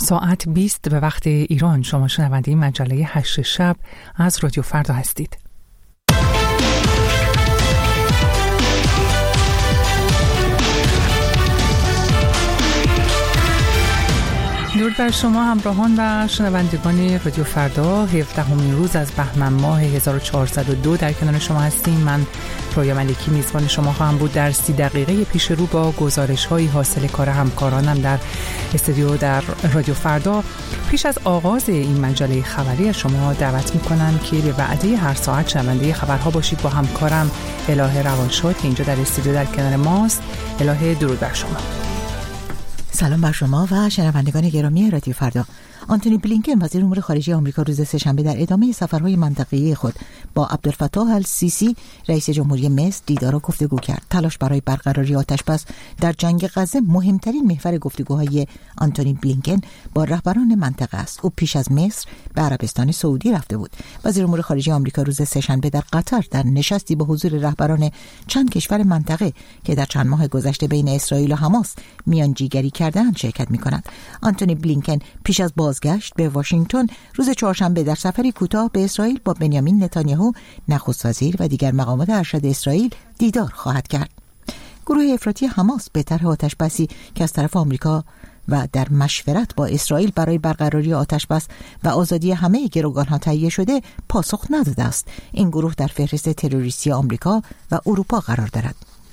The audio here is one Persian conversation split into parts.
ساعت 20 به وقت ایران. شما شنونده مجله 8 شب از رادیو فردا هستید. درود بر شما همراهان و شنوندگان رادیو فردا. 17مین روز از بهمن ماه 1402 در کنار شما هستیم. من رویا ملکی میزبان شما خواهم بود در 30 دقیقه پیش رو با گزارش‌های حاصل کار همکارانم در استودیو در رادیو فردا. پیش از آغاز این مجله خبری شما دعوت می‌کنم که به وعده هر ساعت شنونده خبرها باشید با همکارم الهه روانشاد که اینجا در استودیو در کنار ماست. الهه درود بر شما. سلام بر شما و شنوندگان گرامی رادیو فردا. آنتونی بلینکن وزیر امور خارجه آمریکا روز سه‌شنبه در ادامه سفرهای منطقه‌ای خود با عبدالفتاح السیسی رئیس جمهوری مصر دیدار و گفتگو کرد. تلاش برای برقراری آتش‌بس در جنگ غزه مهمترین محور گفتگوهای آنتونی بلینکن با رهبران منطقه است. او پیش از مصر به عربستان سعودی رفته بود. وزیر امور خارجه آمریکا روز سه‌شنبه در قطر در نشستی به حضور رهبران چند کشور منطقه که در چند ماه گذشته بین اسرائیل و حماس میانجیگری کردند شرکت می‌کند. آنتونی بلینکن پیش از بازگشت به واشنگتن روز چهارشنبه در سفری کوتاه به اسرائیل با بنیامین نتانیاهو نخست وزیر و دیگر مقامات ارشد اسرائیل دیدار خواهد کرد. گروه افراطی حماس به طرح آتش‌بسی که از طرف آمریکا و در مشورت با اسرائیل برای برقراری آتش‌بس و آزادی همه گروگان‌ها تهیه شده پاسخ نداده است. این گروه در فهرست تروریستی آمریکا و اروپا قرار دارد.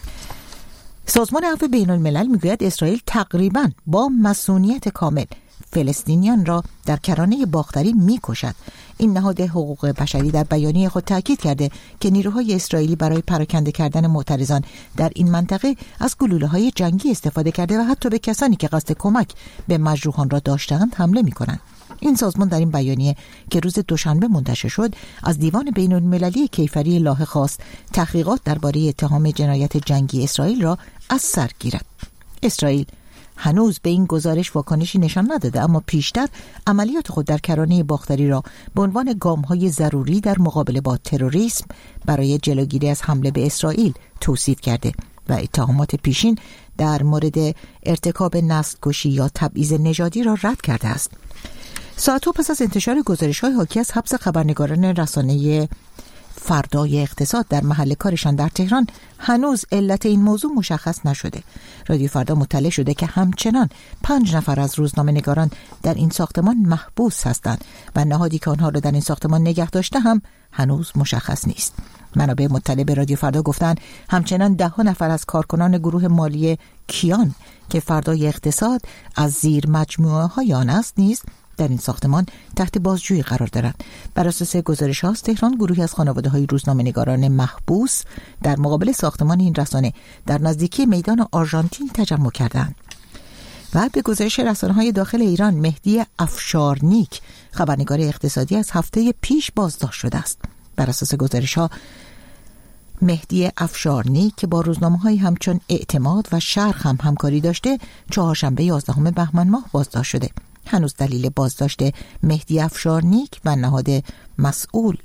سازمان عفو بین‌الملل میگوید اسرائیل تقریباً با مصونیت کامل فلسطینیان را در کرانه باختری می‌کشد. این نهاد حقوق بشری در بیانیه خود تاکید کرده که نیروهای اسرائیلی برای پراکنده کردن معترضان در این منطقه از گلوله‌های جنگی استفاده کرده و حتی به کسانی که قصد کمک به مجروحان را داشتند حمله می‌کنند. این سازمان در این بیانیه که روز دوشنبه منتشر شد از دیوان بین‌المللی کیفری لاهه خواست تحقیقات درباره اتهام جنایت جنگی اسرائیل را از سر گیرد. اسرائیل هنوز به این گزارش واکنشی نشان نداده، اما پیشتر عملیات خود در کرانه باختری را به عنوان گام‌های ضروری در مقابله با تروریسم برای جلوگیری از حمله به اسرائیل توصیف کرده و اتهامات پیشین در مورد ارتکاب نسل‌کشی یا تبعیض نژادی را رد کرده است. ساعت‌ها پس از انتشار گزارش‌های حاکی از حبس خبرنگاران رسانه فردای اقتصاد در محل کارشان در تهران هنوز علت این موضوع مشخص نشده. رادیو فردا مطلع شده که همچنان 5 نفر از روزنامه‌نگاران در این ساختمان محبوس هستند و نهادی که آنها را در این ساختمان نگه داشته هم هنوز مشخص نیست. منابع مطلع به رادیو فردا گفتند همچنان 10 نفر از کارکنان گروه مالی کیان که فردای اقتصاد از زیر مجموعه‌های آن است نیز در این ساختمان تحت بازجویی قرار دارند. بر اساس گزارش‌ها از تهران گروهی از خانواده‌های روزنامه‌نگاران محبوس در مقابل ساختمان این رسانه در نزدیکی میدان آرژانتین تجمع کردند. و به گزارش رسانه‌های داخل ایران مهدی افشارنیک خبرنگار اقتصادی از هفته پیش بازداشت شده است. بر اساس گزارش‌ها مهدی افشارنیک که با روزنامه‌های همچون اعتماد و شرق هم همکاری داشته چهارشنبه 11 بهمن ماه بازداشت شده. هنوز دلیل بازداشت مهدی افشارنیک و نهاد مسئول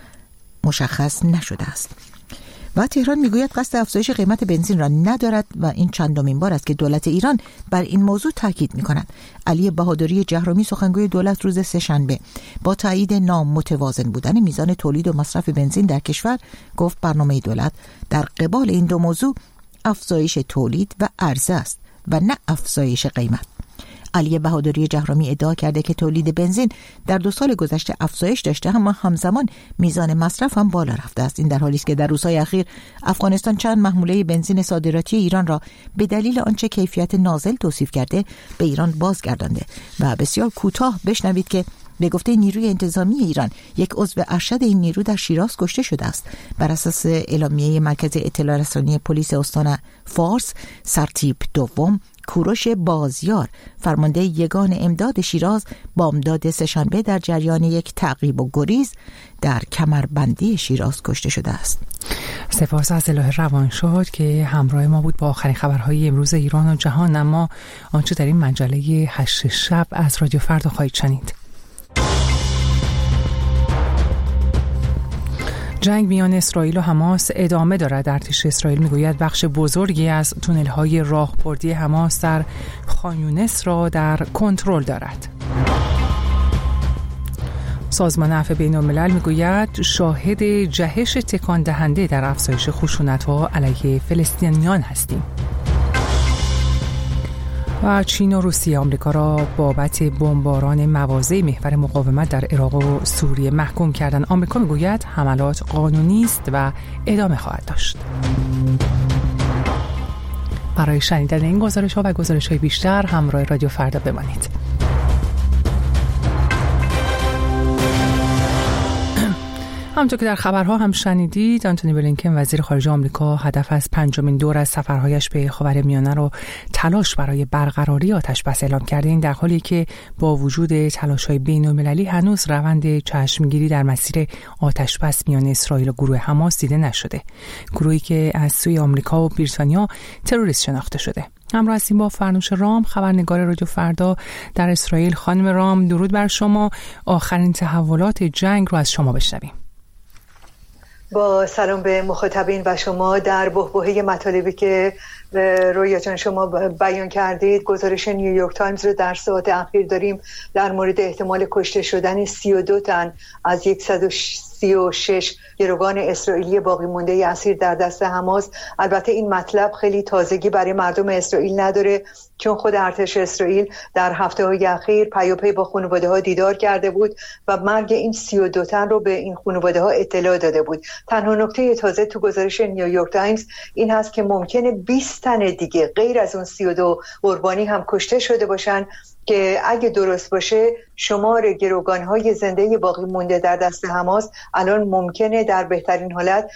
مشخص نشده است. و تهران میگوید قصد افزایش قیمت بنزین را ندارد و این چندمین بار است که دولت ایران بر این موضوع تاکید می‌کند. علی بهادری جهرومی سخنگوی دولت روز سه‌شنبه با تایید نامتوازن بودن میزان تولید و مصرف بنزین در کشور گفت برنامه دولت در قبال این دو موضوع افزایش تولید و عرضه است و نه افزایش قیمت. علی بهادری جهرومی ادعا کرده که تولید بنزین در 2 سال گذشته افزایش داشته اما همزمان میزان مصرف هم بالا رفته است. این در حالی است که در روزهای اخیر افغانستان چند محموله بنزین صادراتی ایران را به دلیل آنچه کیفیت نازل توصیف کرده به ایران بازگردانده. و بسیار کوتاه بشنوید که به گفته نیروی انتظامی ایران یک عضو ارشد این نیرو در شیراز کشته شده است. بر اساس اعلامیه مرکز اطلاع رسانی پلیس استان فارس سرتیپ دوم کوروش بازیار فرمانده یگان امداد شیراز بامداد سه‌شنبه در جریان یک تعقیب و گریز در کمربندی شیراز کشته شده است. سپاس از الهه روانشاد که همراه ما بود با آخرین خبرهای امروز ایران و جهان. اما آنچه در این مجله 8 شب از رادیو فردا خواهید شنید. جنگ میان اسرائیل و حماس ادامه دارد. ارتش اسرائیل میگوید بخش بزرگی از تونل‌های راهبردی حماس در خان یونس را در کنترل دارد. سازمان عفو بین‌الملل میگوید شاهد جهش تکان دهنده در افزایش خشونت‌ها علیه فلسطینیان هستیم. و چین و روسیه آمریکا را بابت بمباران مواضع محور مقاومت در عراق و سوریه محکوم کردند. آمریکا میگوید حملات قانونی است و ادامه خواهد داشت. برای شنیدن این گزارش‌ها و گزارش‌های بیشتر همراه رادیو فردا بمانید. همونطور که در خبرها هم شنیدید، آنتونی بلینکن وزیر خارجه آمریکا هدف از 5مین دور از سفرهایش به خاورمیانه رو تلاش برای برقراری آتش‌بس اعلام کرده. این در حالی که با وجود تلاش‌های بین‌المللی هنوز روند چشمگیری در مسیر آتش‌بس میان اسرائیل و گروه حماس دیده نشده، گروهی که از سوی آمریکا و بریتانیا تروریست شناخته شده. همراه هستیم با فرنوش رام، خبرنگار رادیو فردا در اسرائیل. خانم رام، درود بر شما. آخرین تحولات جنگ رو از شما بشنویم. با سلام به مخاطبین و شما. در بحبوحه مطالبی که رویا جان شما بیان کردید، گزارش نیویورک تایمز رو در ساعت اخیر داریم در مورد احتمال کشته شدن 32 تن از 136 گروگان اسرائیلی باقی مونده اسیر در دست حماس. البته این مطلب خیلی تازگی برای مردم اسرائیل نداره، چون خود ارتش اسرائیل در هفته‌های اخیر پیاپی با خانواده‌ها دیدار کرده بود و مرگ این 32 تن رو به این خانواده‌ها اطلاع داده بود. تنها نکته تازه تو گزارش نیویورک تایمز این هست که ممکنه 20 تن دیگه غیر از اون 32 قربانی هم کشته شده باشن که اگه درست باشه شمار گروگان‌های زنده باقی مونده در دست حماس الان ممکنه در بهترین حالت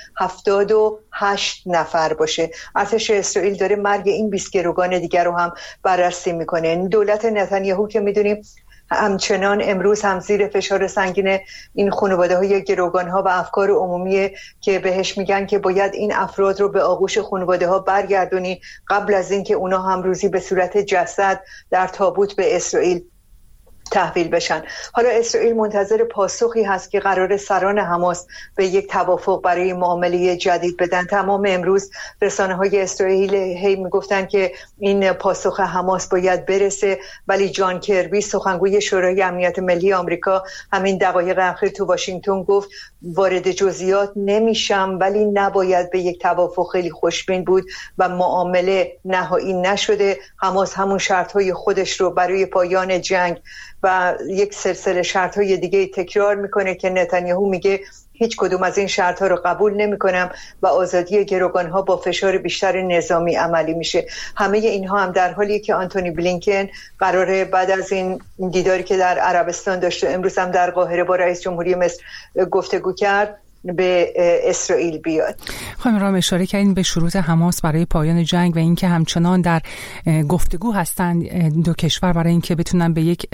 78 نفر باشه. ارتش اسرائیل داره مرگ این 20 گروگان دیگر رو هم بررسی میکنه. دولت نتانیاهو که میدونیم همچنان امروز هم زیر فشار سنگین این خانواده‌های گروگان‌ها و افکار عمومی که بهش میگن که باید این افراد رو به آغوش خانواده‌ها برگردونی قبل از اینکه اونا هم روزی به صورت جسد در تابوت به اسرائیل تحویل بشن. حالا اسرائیل منتظر پاسخی هست که قرار سران حماس به یک توافق برای معامله جدید بدن. تمام امروز رسانه‌های اسرائیل هی میگفتن که این پاسخ حماس باید برسه، ولی جان کربی سخنگوی شورای امنیت ملی آمریکا همین دقایق اخیر تو واشنگتن گفت وارد جزئیات نمیشم، ولی نباید به یک توافق خیلی خوشبین بود و معامله نهایی نشده. حماس همون شرط‌های خودش رو برای پایان جنگ و یک سلسله شرط‌های دیگه تکرار میکنه که نتانیاهو میگه هیچ کدوم از این شرط‌ها رو قبول نمی‌کنم و آزادی گروگان‌ها با فشار بیشتر نظامی عملی میشه. همه اینها هم در حالی که آنتونی بلینکن قراره بعد از این دیداری که در عربستان داشته امروز هم در قاهره با رئیس جمهوری مصر گفتگو کرد به اسرائیل بیاد. خانم رام اشاره کردین به شروط حماس برای پایان جنگ و اینکه همچنان در گفتگو هستند دو کشور برای اینکه بتونن به یک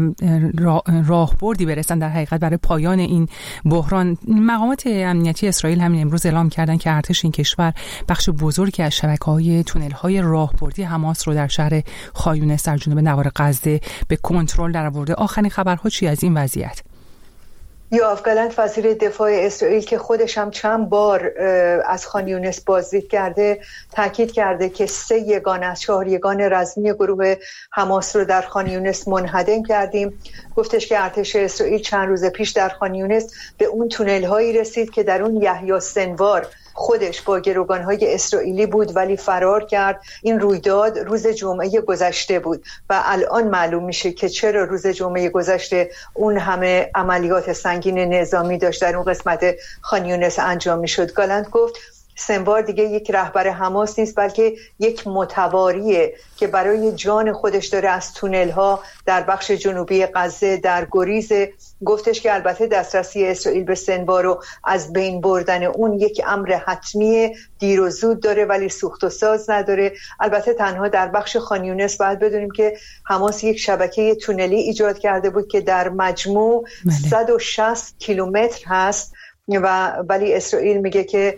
راهبردی برسن در حقیقت برای پایان این بحران. مقامات امنیتی اسرائیل همین امروز اعلام کردن که ارتش این کشور بخش بزرگی از شبکه‌های تونل‌های راهبردی حماس رو در شهر خان یونس در جنوب نوار غزه به کنترل درآورده. آخرین خبرها چی از این وضعیت؟ یوآف گالنت وزیر دفاع اسرائیل که خودش هم چند بار از خان یونس بازدید کرده تاکید کرده که 3 یگان از 4 یگان رزمی گروه حماس رو در خان یونس منهدم کردیم. گفتش که ارتش اسرائیل چند روز پیش در خان یونس به اون تونل هایی رسید که در اون یحیی سنوار خودش با گروگان‌های اسرائیلی بود ولی فرار کرد. این رویداد روز جمعه گذشته بود و الان معلوم میشه که چرا روز جمعه گذشته اون همه عملیات سنگین نظامی داشت در اون قسمت خان یونس انجام میشد. گالنت گفت سنوار دیگه یک رهبر حماس نیست بلکه یک متواریه که برای جان خودش داره از تونل ها در بخش جنوبی غزه در گریز. گفتش که البته دسترسی اسرائیل به سنوار رو از بین بردن اون یک امر حتمی دیر و زود داره ولی سوخت و ساز نداره. البته تنها در بخش خان یونس باید بدونیم که حماس یک شبکه تونلی ایجاد کرده بود که در مجموع 160 کیلومتر هست ولی اسرائیل میگه که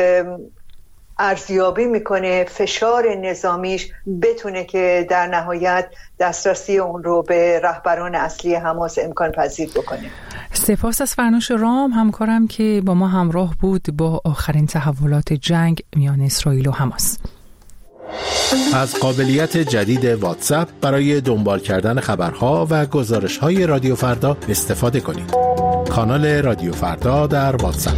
ارزیابی میکنه فشار نظامیش بتونه که در نهایت دسترسی اون رو به رهبران اصلی حماس امکان پذیر بکنه. سپاس از فرنوش رام، همکارم که با ما همراه بود با آخرین تحولات جنگ میان اسرائیل و حماس. از قابلیت جدید واتساپ برای دنبال کردن خبرها و گزارش‌های رادیو فردا استفاده کنید. کانال رادیو فردا در واتساپ.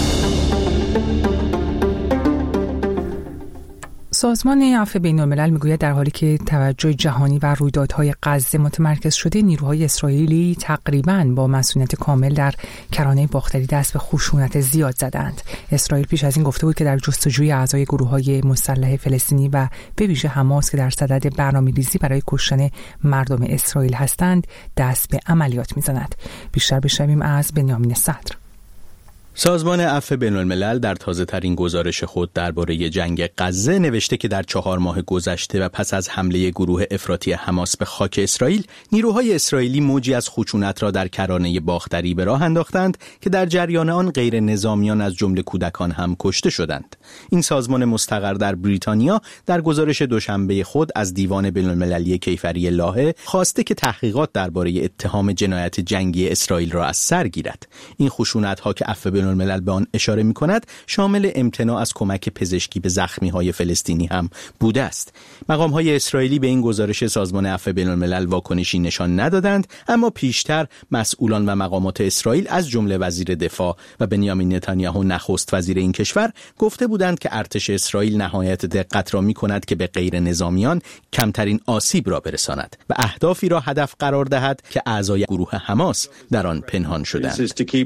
سازمان عفو بین‌الملل میگوید در حالی که توجه جهانی و رویدادهای غزه متمرکز شده، نیروهای اسرائیلی تقریباً با مسئولیت کامل در کرانه باختری دست به خشونت زیاد زدند. اسرائیل پیش از این گفته بود که در جستجوی اعضای گروه‌های مسلح فلسطینی و به ویژه حماس که در صدد برنامه‌ریزی برای کشتن مردم اسرائیل هستند، دست به عملیات می‌زند. بیشتر بشنویم از بنیامین صدر. سازمان عفو بین‌الملل در تازه‌ترین گزارش خود درباره جنگ غزه نوشته که در 4 ماه گذشته و پس از حمله گروه افراطی حماس به خاک اسرائیل، نیروهای اسرائیلی موجی از خشونت را در کرانه باختری به راه انداختند که در جریان آن غیر نظامیان از جمله کودکان هم کشته شدند. این سازمان مستقر در بریتانیا در گزارش دوشنبه خود از دیوان بین‌المللی کیفری لاهه خواسته که تحقیقات درباره اتهام جنایت جنگی اسرائیل را از سر گیرد. این خشونت‌ها که عفو بین‌الملل به آن اشاره می‌کند شامل امتناع از کمک پزشکی به زخمی‌های فلسطینی هم بوده است. مقام‌های اسرائیلی به این گزارش سازمان عفو بین‌الملل واکنشی نشان ندادند، اما پیشتر مسئولان و مقامات اسرائیل از جمله وزیر دفاع و بنیامین نتانیاهو نخست وزیر این کشور گفته بودند که ارتش اسرائیل نهایت دقت را می‌کند که به غیر نظامیان کمترین آسیب را برساند و اهدافی را هدف قرار دهد که اعضای گروه حماس در آن پنهان شدند.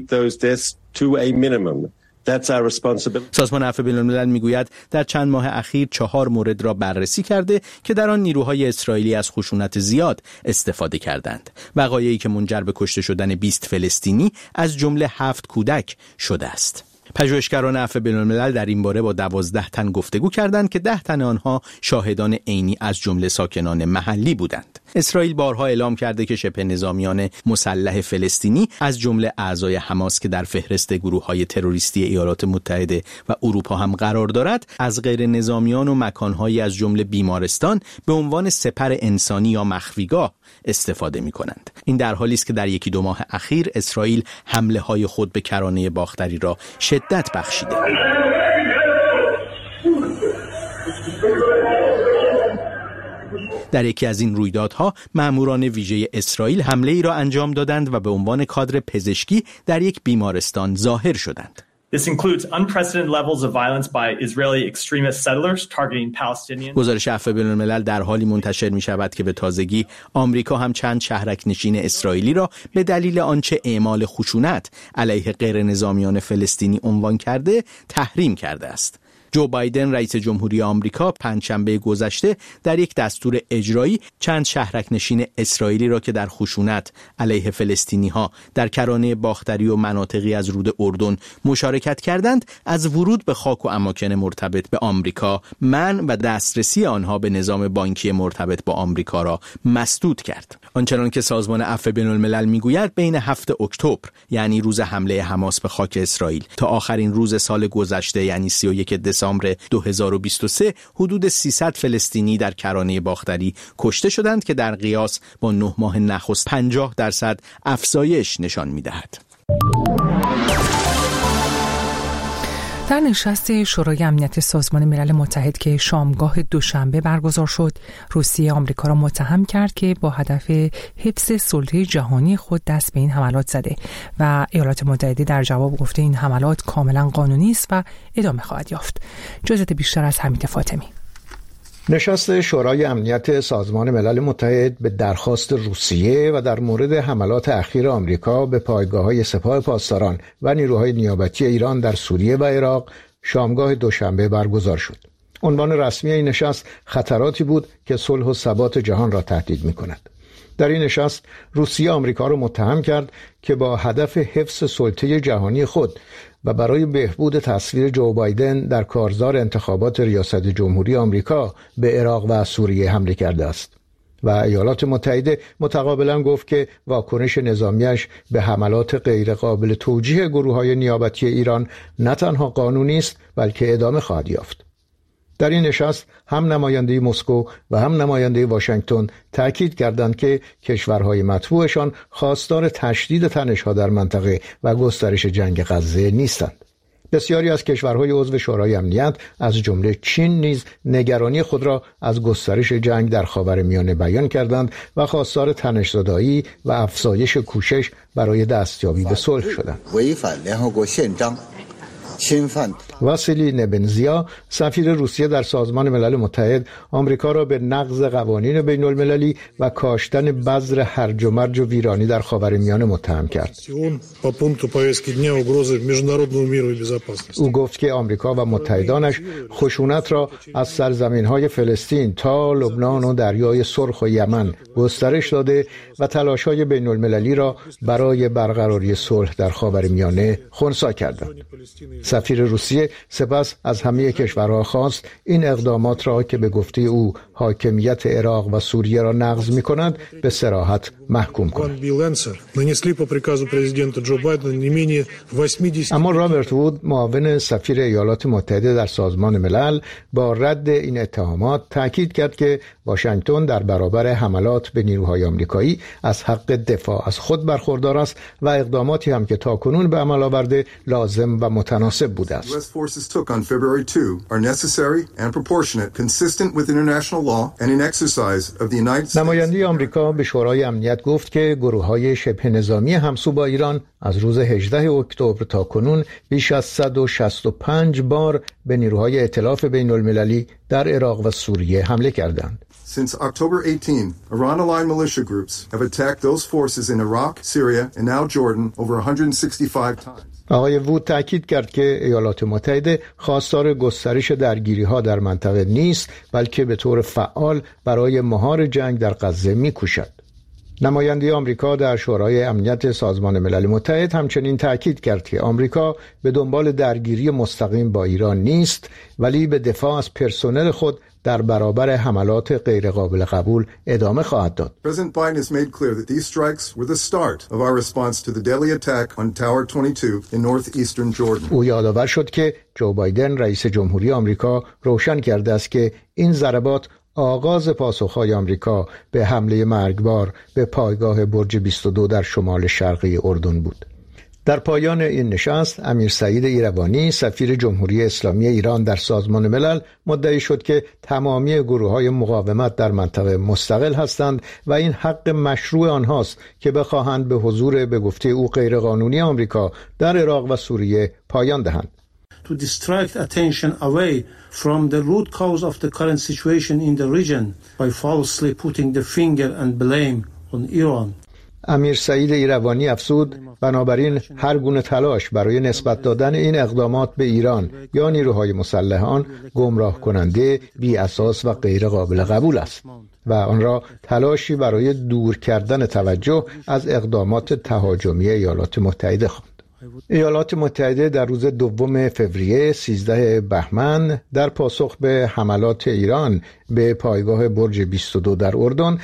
سازمان عفو بین‌الملل میگوید در چند ماه اخیر 4 مورد را بررسی کرده که در آن نیروهای اسرائیلی از خشونت زیاد استفاده کردند. وقایعی که منجر به کشته شدن 20 فلسطینی از جمله 7 کودک شده است. پژوهشگران عفو بین‌الملل در این باره با 12 تن گفتگو کردند که 10 تن آنها شاهدان عینی از جمله ساکنان محلی بودند. اسرائیل بارها اعلام کرده که شبه نظامیان مسلح فلسطینی از جمله اعضای حماس که در فهرست گروه‌های تروریستی ایالات متحده و اروپا هم قرار دارد، از غیر نظامیان و مکان‌هایی از جمله بیمارستان به عنوان سپر انسانی یا مخفیگاه استفاده می‌کنند. این در حالی است که در 1-2 ماه اخیر اسرائیل حمله‌های خود به کرانه باختری را شدت بخشیده. در یکی از این رویدادها مأموران ویژه اسرائیل حمله ای را انجام دادند و به عنوان کادر پزشکی در یک بیمارستان ظاهر شدند. This includes unprecedented levels of violence by Israeli extremist settlers targeting Palestinians. گزارش عفو بین‌الملل در حالی منتشر می شود که به تازگی آمریکا هم چند شهرک نشین اسرائیلی را به دلیل آنچه اعمال خشونت علیه غیر نظامیان فلسطینی عنوان کرده تحریم کرده است. جو بایدن رئیس جمهوری آمریکا پنجشنبه گذشته در یک دستور اجرایی چند شهرک نشین اسرائیلی را که در خشونت علیه فلسطینی‌ها در کرانه باختری و مناطقی از رود اردن مشارکت کردند از ورود به خاک و اماکن مرتبط به آمریکا منع و دسترسی آنها به نظام بانکی مرتبط با آمریکا را مسدود کرد. آنچنان که سازمان عفو بین‌الملل میگوید بین 7 اکتبر یعنی روز حمله حماس به خاک اسرائیل تا آخرین روز سال گذشته یعنی 31 دسامبر 2023 حدود 300 فلسطینی در کرانه باختری کشته شدند که در قیاس با 9 ماه نخست 50% افزایش نشان می‌دهد. در نشست شورای امنیت سازمان ملل متحد که شامگاه دوشنبه برگزار شد، روسیه آمریکا را متهم کرد که با هدف حفظ سلطه جهانی خود دست به این حملات زده و ایالات متحده در جواب گفته این حملات کاملا قانونی است و ادامه خواهد یافت. جزئیات بیشتر از حمید فاطمی. نشست شورای امنیت سازمان ملل متحد به درخواست روسیه و در مورد حملات اخیر آمریکا به پایگاه‌های سپاه پاسداران و نیروهای نیابتی ایران در سوریه و عراق شامگاه دوشنبه برگزار شد. عنوان رسمی این نشست خطراتی بود که صلح و ثبات جهان را تهدید می‌کند. در این نشست روسیه آمریکا را متهم کرد که با هدف حفظ سلطه جهانی خود و برای بهبود تصویر جو بایدن در کارزار انتخابات ریاست جمهوری آمریکا به عراق و سوریه حمله کرده است و ایالات متحده متقابلا گفت که واکنش نظامیش به حملات غیرقابل توجیه گروه‌های نیابتی ایران نه تنها قانونی است بلکه ادامه خواهد یافت. در این نشست هم نماینده مسکو و هم نماینده واشنگتن تأکید کردند که کشورهای مطبوعشان خواستار تشدید تنش‌ها در منطقه و گسترش جنگ غزه نیستند. بسیاری از کشورهای عضو شورای امنیت از جمله چین نیز نگرانی خود را از گسترش جنگ در خاورمیانه بیان کردند و خواستار تنش‌زدایی و افزایش کوشش برای دستیابی به صلح شدند. واسیلی نبنزیا سفیر روسیه در سازمان ملل متحد آمریکا را به نقض قوانین بین المللی و کاشتن بذر هرج و مرج و ویرانی در خاورمیانه متهم کرد. او گفت که آمریکا و متحدانش خشونت را از سرزمین‌های فلسطین تا لبنان و دریای سرخ و یمن گسترش داده و تلاش‌های بین المللی را برای برقراری صلح در خاورمیانه خنثی کردند. سفیر روسیه سپس از همه کشورها خواست این اقدامات را که به گفته او حاکمیت عراق و سوریه را نقض می‌کنند به صراحت محکوم کنند. اما رابرت وود معاون سفیر ایالات متحده در سازمان ملل با رد این اتهامات تاکید کرد که واشنگتن در برابر حملات به نیروهای آمریکایی از حق دفاع از خود برخوردار است و اقداماتی هم که تاکنون به عمل آورده لازم و متناسب بوده است. نماینده آمریکا به شورای امنیت گفت که گروه‌های شبه نظامی همسو با ایران از روز 18 اکتبر تا کنون بیش از 165 بار به نیروهای ائتلاف بین المللی در عراق و سوریه حمله کردند. Since October 18, Iran-aligned militia groups have attacked those forces in Iraq, Syria, and now Jordan over 165 times. آقای وود تاکید کرد که ایالات متحده خواستار گسترش درگیری‌ها در منطقه نیست، بلکه به طور فعال برای مهار جنگ در غزه می‌کوشد. نماینده آمریکا در شورای امنیت سازمان ملل متحد همچنین تاکید کرد که آمریکا به دنبال درگیری مستقیم با ایران نیست، ولی به دفاع از پرسنل خود در برابر حملات غیرقابل قبول ادامه خواهد داد. President Biden has made clear that these strikes were the start of our response to the deadly attack on Tower 22 in northeastern Jordan. او یادآور شد که جو بایدن رئیس جمهوری آمریکا روشن کرده است که این ضربات آغاز پاسخ‌های آمریکا به حمله مرگبار به پایگاه برج 22 در شمال شرقی اردن بود. در پایان این نشست امیر سعید ایروانی سفیر جمهوری اسلامی ایران در سازمان ملل مدعی شد که تمامی گروه‌های مقاومت در منطقه مستقل هستند و این حق مشروع آنهاست که بخواهند به حضور به گفته او غیرقانونی آمریکا در عراق و سوریه پایان دهند. To distract attention away from the root cause of the current situation in the region by falsely putting the finger and blame on Iran. امیر سعید ایروانی افزود بنابراین هر گونه تلاش برای نسبت دادن این اقدامات به ایران یا نیروهای مسلح آن گمراه کننده، بی اساس و غیر قابل قبول است و آن را تلاشی برای دور کردن توجه از اقدامات تهاجمی ایالات متحده خواند. ایالات متحده در روز 2 فوریه 13 بهمن در پاسخ به حملات ایران به پایگاه برج 22 در اردن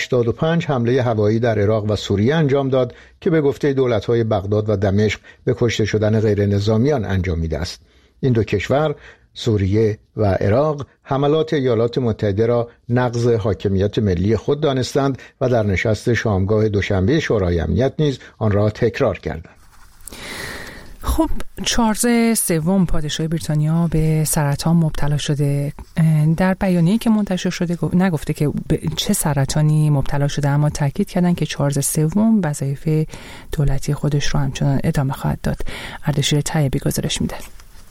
85 حمله هوایی در عراق و سوریه انجام داد که به گفته دولت‌های بغداد و دمشق به کشته شدن غیر نظامیان انجامیده است. این دو کشور سوریه و عراق حملات ایالات متحده را نقض حاکمیت ملی خود دانستند و در نشست شامگاه دوشنبه شورای امنیت نیز آن را تکرار کردند. خب چارلز سوم پادشاه بریتانیا به سرطان مبتلا شده. در بیانیه‌ای که منتشر شده نگفته که به چه سرطانی مبتلا شده، اما تاکید کردن که چارلز سوم وظایف دولتی خودش رو همچنان ادامه خواهد داد. اردشیر طیبی گزارش میده.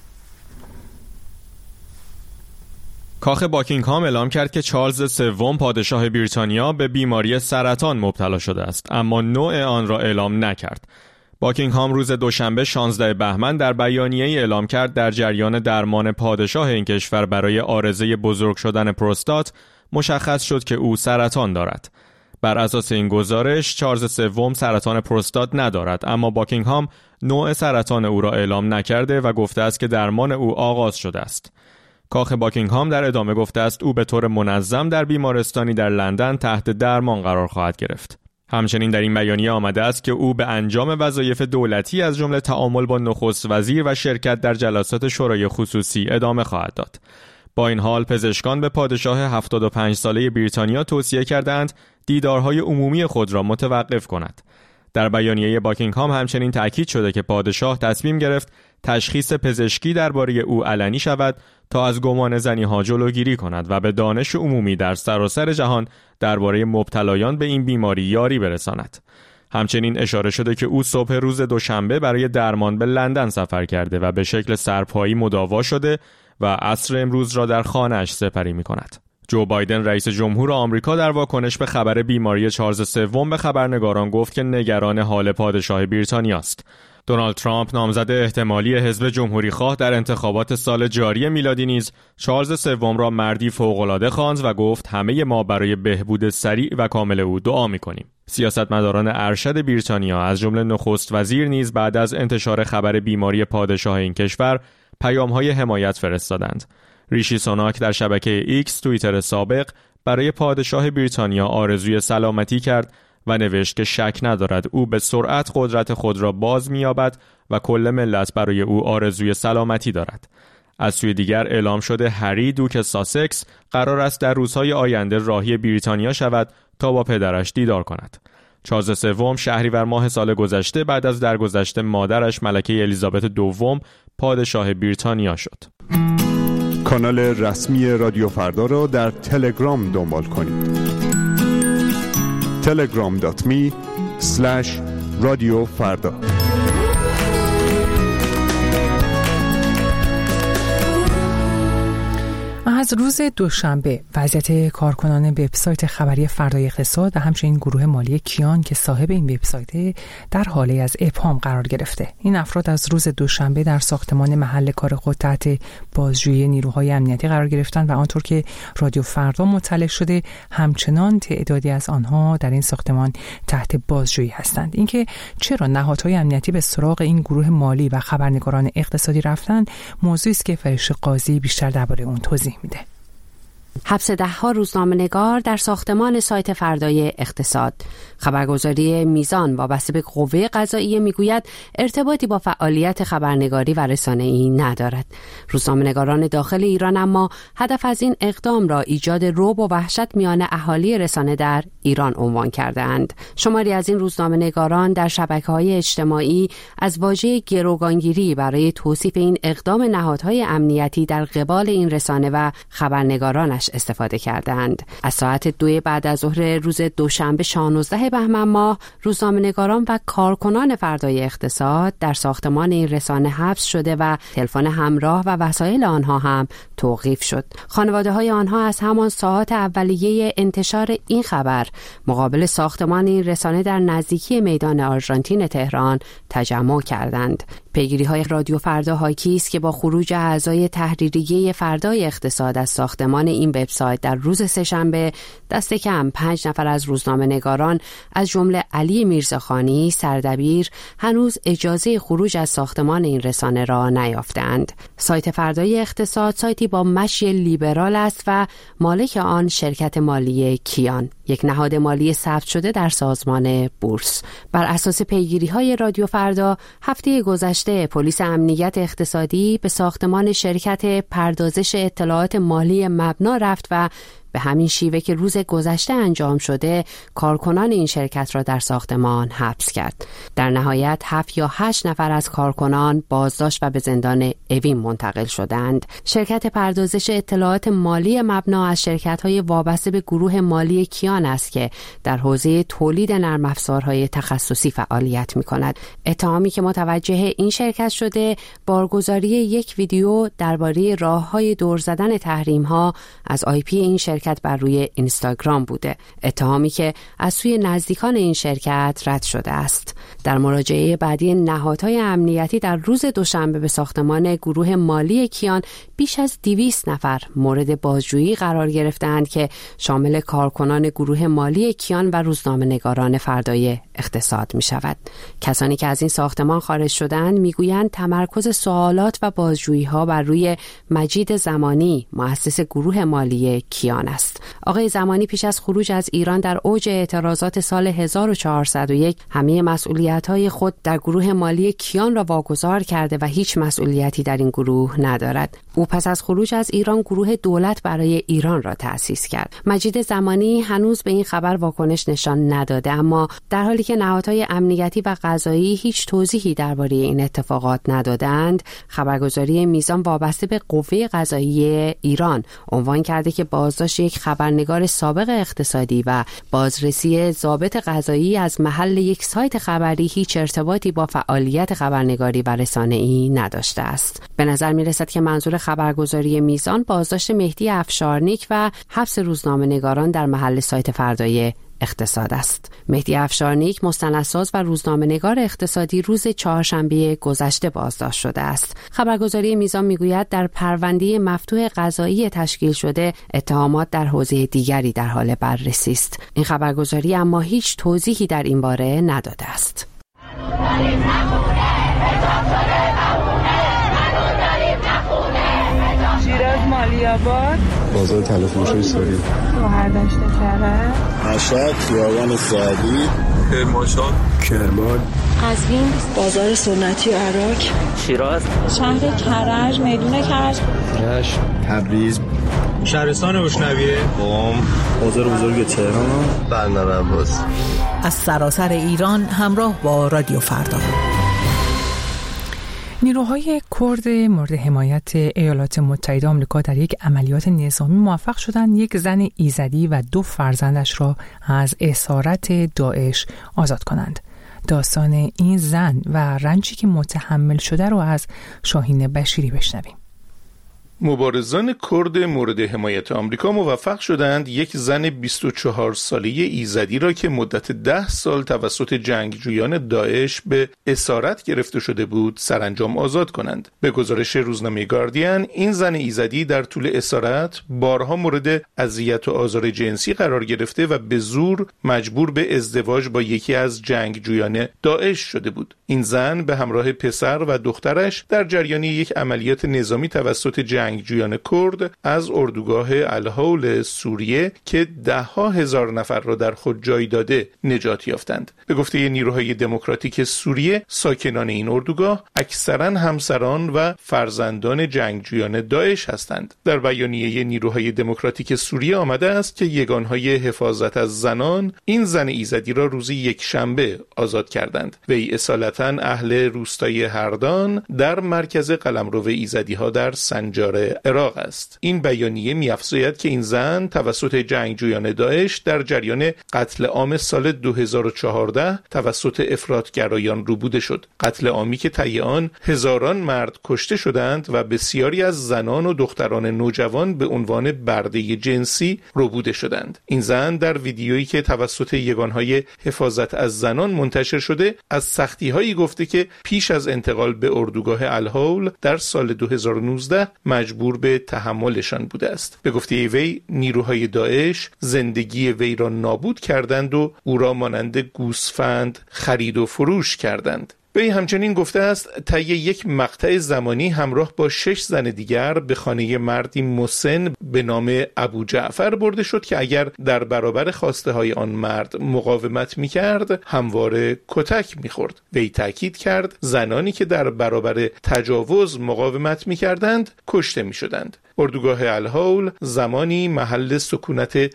کاخ باکینگهام اعلام کرد که چارلز سوم پادشاه بریتانیا به بیماری سرطان مبتلا شده است، اما نوع آن را اعلام نکرد. باکینگهام روز دوشنبه 16 بهمن در بیانیه‌ای اعلام کرد در جریان درمان پادشاه این کشور برای عارضه بزرگ شدن پروستات مشخص شد که او سرطان دارد. بر اساس این گزارش چارلز سوم سرطان پروستات ندارد، اما باکینگهام نوع سرطان او را اعلام نکرده و گفته است که درمان او آغاز شده است. کاخ باکینگهام در ادامه گفته است او به طور منظم در بیمارستانی در لندن تحت درمان قرار خواهد گرفت. همچنین در این بیانیه آمده است که او به انجام وظایف دولتی از جمله تعامل با نخست وزیر و شرکت در جلسات شورای خصوصی ادامه خواهد داد. با این حال پزشکان به پادشاه 75 ساله بریتانیا توصیه کردند دیدارهای عمومی خود را متوقف کند. در بیانیه باکینگهام همچنین تأکید شده که پادشاه تصمیم گرفت تشخیص پزشکی درباره او علنی شود تا از گمان زنی‌ها جلوگیری کند و به دانش عمومی در سراسر جهان درباره مبتلایان به این بیماری یاری برساند. همچنین اشاره شده که او صبح روز دوشنبه برای درمان به لندن سفر کرده و به شکل سرپایی مداوا شده و عصر امروز را در خانه‌اش سپری می‌کند. جو بایدن رئیس جمهور آمریکا در واکنش به خبر بیماری چارلز سوم به خبرنگاران گفت که نگران حال پادشاه بریتانیا است. دونالد ترامپ نامزد احتمالی حزب جمهوری‌خواه در انتخابات سال جاری میلادی نیز چارلز سوم را مردی فوق‌العاده خواند و گفت همه ما برای بهبود سریع و کامل او دعا می‌کنیم. سیاستمداران ارشد بریتانیا از جمله نخست وزیر نیز بعد از انتشار خبر بیماری پادشاه این کشور پیام‌های حمایت فرستادند. ریشی سوناک در شبکه ایکس توییتر سابق برای پادشاه بریتانیا آرزوی سلامتی کرد و نوشت که شک ندارد او به سرعت قدرت خود را باز می‌یابد و کل ملت برای او آرزوی سلامتی دارد. از سوی دیگر اعلام شده هری دوک ساسکس قرار است در روزهای آینده راهی بریتانیا شود تا با پدرش دیدار کند. چارلز سوم شهریور ماه سال گذشته بعد از درگذشت مادرش ملکه الیزابت دوم پادشاه بریتانیا شد. کانال رسمی رادیو فردا را در تلگرام دنبال کنید. telegram.me/radiofarda. از روز دوشنبه وضعیت کارکنان وبسایت خبری فردای اقتصاد و همچنین گروه مالی کیان که صاحب این وبسایت در حاله از ابهام قرار گرفته. این افراد از روز دوشنبه در ساختمان محل کار خود تحت بازجویی نیروهای امنیتی قرار گرفتند و آنطور که رادیو فردا مطلع شده همچنان تعدادی از آنها در این ساختمان تحت بازجویی هستند. اینکه چرا نهادهای امنیتی به سراغ این گروه مالی و خبرنگاران اقتصادی رفتند موضوعی است که فرشته قاضی بیشتر درباره اون توضیح میده. حبس 10 روزنامه‌نگار در ساختمان سایت فردای اقتصاد. خبرگزاری میزان وابسته به قوه قضاییه میگوید ارتباطی با فعالیت خبرنگاری و رسانه‌ای ندارد. روزنامه‌نگاران داخل ایران اما هدف از این اقدام را ایجاد رعب و وحشت میان اهالی رسانه در ایران عنوان کرده‌اند. شماری از این روزنامه‌نگاران در شبکه‌های اجتماعی از واژه گروگانگیری برای توصیف این اقدام نهادهای امنیتی در قبال این رسانه و خبرنگارانش استفاده کردند. از ساعت 2 بعد از ظهر روز دوشنبه 16 بهمن ماه روزنامه‌نگاران و کارکنان فردای اقتصاد در ساختمان این رسانه حبس شده و تلفن همراه و وسایل آنها هم توقیف شد. خانواده‌های آنها از همان ساعات اولیه انتشار این خبر مقابل ساختمان این رسانه در نزدیکی میدان آرژانتین تهران تجمع کردند. پیگیری‌های رادیو فردا حاکی است که با خروج اعضای تحریریه فردای اقتصاد از ساختمان این وبسایت در روز سه‌شنبه دست کم 5 نفر از روزنامه‌نگاران از جمله علی میرزاخانی سردبیر هنوز اجازه خروج از ساختمان این رسانه را نیافتند. سایت فردای اقتصاد سایتی با مشی لیبرال است و مالک آن شرکت مالی کیان، یک نهاد مالی ثبت شده در سازمان بورس. بر اساس پیگیری‌های رادیو فردا هفته گذشته پلیس امنیت اقتصادی به ساختمان شرکت پردازش اطلاعات مالی مبنا رفت و به همین شیوه که روز گذشته انجام شده کارکنان این شرکت را در ساختمان حبس کرد. در نهایت 7 یا 8 نفر از کارکنان بازداشت و به زندان اوین منتقل شدند. شرکت پردازش اطلاعات مالی مبنا از شرکت‌های وابسته به گروه مالی کیان است که در حوزه تولید نرم افزارهای تخصصی فعالیت می‌کند. اتهامی که متوجه این شرکت شده بارگذاری یک ویدیو درباره راه‌های دور زدن تحریم‌ها از IP این شرکت بر روی اینستاگرام بوده. اتهامی که از سوی نزدیکان این شرکت رد شده است. در مراجعه بعدی نهادهای امنیتی در روز دوشنبه به ساختمان گروه مالی کیان بیش از 200 نفر مورد بازجویی قرار گرفتند که شامل کارکنان گروه مالی کیان و روزنامه‌نگاران فردای اقتصاد می شود. کسانی که از این ساختمان خارج شدند میگویند تمرکز سوالات و بازجویی ها بر روی مجید زمانی مؤسس گروه مالی کیان ایران است. آقای زمانی پیش از خروج از ایران در اوج اعتراضات سال 1401 همه مسئولیت‌های خود در گروه مالی کیان را واگذار کرده و هیچ مسئولیتی در این گروه ندارد. او پس از خروج از ایران گروه دولت برای ایران را تأسیس کرد. مجید زمانی هنوز به این خبر واکنش نشان نداده، اما در حالی که نهادهای امنیتی و قضایی هیچ توضیحی درباره این اتفاقات ندادند، خبرگزاری میزان وابسته به قوه قضایی ایران عنوان کرده که بازداشت یک خبرنگار سابق اقتصادی و بازرسی ضابط قضایی از محل یک سایت خبری هیچ ارتباطی با فعالیت خبرنگاری و رسانه‌ای نداشته است. به نظر می‌رسد که منظور خبرگزاری میزان بازداشت مهدی افشارنیک و حبس روزنامه‌نگاران در محل سایت فردای اقتصاد است. مهدی افشارنیک مستندساز و روزنامه‌نگار اقتصادی روز چهارشنبه گذشته بازداشت شده است. خبرگزاری میزان میگوید در پرونده مفتوح قضایی تشکیل شده اتهامات در حوزه دیگری در حال بررسی است. این خبرگزاری اما هیچ توضیحی در این باره نداده است. شیراز مالی‌آباد، بازار تلفروشی سوری، شهردشت کرج، مشهد، خیابان سعدی، کرمانشاه، کرمان، قزوین، بازار سنتی عراق، شیراز، شهر کرج، میدون کرج، رشت، تبریز، شهرستان روشنویه، قم، بازار بزرگ تهران، بندر عباس. از سراسر ایران همراه با رادیو فردا. نیروهای کرد مورد حمایت ایالات متحده آمریکا در یک عملیات نظامی موفق شدند یک زن ایزدی و 2 فرزندش را از اسارت داعش آزاد کنند. داستان این زن و رنجی که متحمل شده را از شاهین بشیری بشنویم. مبارزان کرد مورد حمایت آمریکا موفق شدند یک زن 24 ساله ایزدی را که مدت 10 سال توسط جنگجویان داعش به اسارت گرفته شده بود سرانجام آزاد کنند. به گزارش روزنامه گاردین، این زن ایزدی در طول اسارت بارها مورد اذیت و آزار جنسی قرار گرفته و به زور مجبور به ازدواج با یکی از جنگجویان داعش شده بود. این زن به همراه پسر و دخترش در جریان یک عملیات نظامی توسط جنگجویان کرد از اردوگاه الهول سوریه که 10,000 نفر را در خود جای داده نجات یافتند. به گفته نیروهای دموکراتیک سوریه، ساکنان این اردوگاه اکثراً همسران و فرزندان جنگجویان داعش هستند. در بیانیه نیروهای دموکراتیک سوریه آمده است که یگانهای حفاظت از زنان این زن ایزدی را روز یکشنبه آزاد کردند. وی اصالتاً اهل روستای هردان در مرکز قلمرو ایزدی‌ها در سنجار عراق است. این بیانیه می‌افزاید که این زن توسط جنگجویان داعش در جریان قتل عام سال 2014 توسط افراطگرایان روبوده شد. قتل عامی که طی آن هزاران مرد کشته شدند و بسیاری از زنان و دختران نوجوان به عنوان برده جنسی روبوده شدند. این زن در ویدیویی که توسط یگانهای حفاظت از زنان منتشر شده از سختی‌هایی گفته که پیش از انتقال به اردوگاه الهول در سال 2019 مجبور به تحملشان بوده است. به گفته وی، نیروهای داعش زندگی وی را نابود کردند و او را مانند گوسفند خرید و فروش کردند. وی همچنین گفته است طی یک مقطع زمانی همراه با 6 زن دیگر به خانه مردی مسن به نام ابو جعفر برده شد که اگر در برابر خواسته های آن مرد مقاومت می کرد همواره کتک می خورد. وی تاکید کرد زنانی که در برابر تجاوز مقاومت می کردند کشته می شدند. اردوگاه الهول زمانی محل سکونت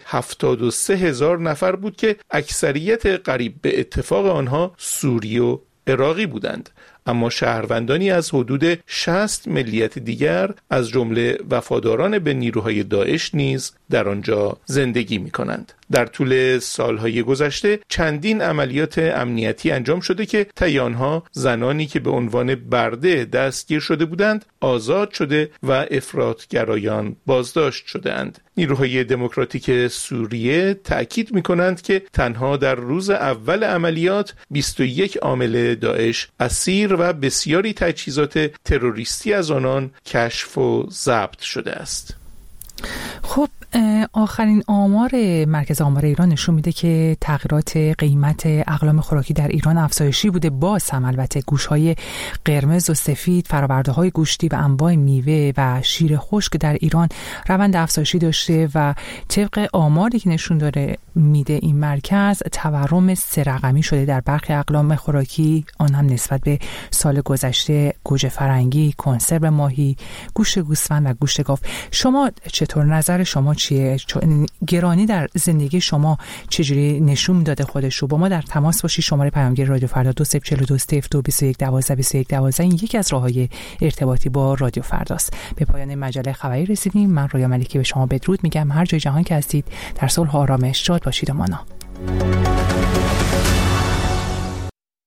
73,000 نفر بود که اکثریت قریب به اتفاق آنها سوری و عراقی بودند، اما شهروندانی از حدود 60 ملیت دیگر از جمله وفاداران به نیروهای داعش نیز در آنجا زندگی می کنند. در طول سالهای گذشته چندین عملیات امنیتی انجام شده که طی آنها زنانی که به عنوان برده دستگیر شده بودند آزاد شده و افراطگرایان بازداشت شده‌اند. نیروهای دموکراتیک سوریه تأکید می‌کنند که تنها در روز اول عملیات 21 عامل داعش اسیر و بسیاری تجهیزات تروریستی از آنان کشف و ضبط شده است. خب آخرین آمار مرکز آمار ایران نشون میده که تغییرات قیمت اقلام خوراکی در ایران افزایشی بوده. باز هم البته گوشت‌های قرمز و سفید، فرآورده‌های گوشتی و انواع میوه و شیر خشک در ایران روند افزایشی داشته و طبق آماری که نشون داره میده این مرکز تورم 3 رقمی شده در برخی اقلام خوراکی، آن هم نسبت به سال گذشته: گوجه فرنگی، کنسرو ماهی، گوشت گوسفند و گوشت گاو. شما چطور، نظر شما چیه؟ گرانی در زندگی شما چجوری نشون داده خودش رو؟ با ما در تماس باشی. شماره پیامگیر رادیو فردا 2042 این یکی از راههای ارتباطی با رادیو فرداست. به پایان مجله خبری رسیدیم. من رویا ملکی به شما بدرود میگم. هر جای جهان که هستید در صلح و آرامش شاد باشید و مانا.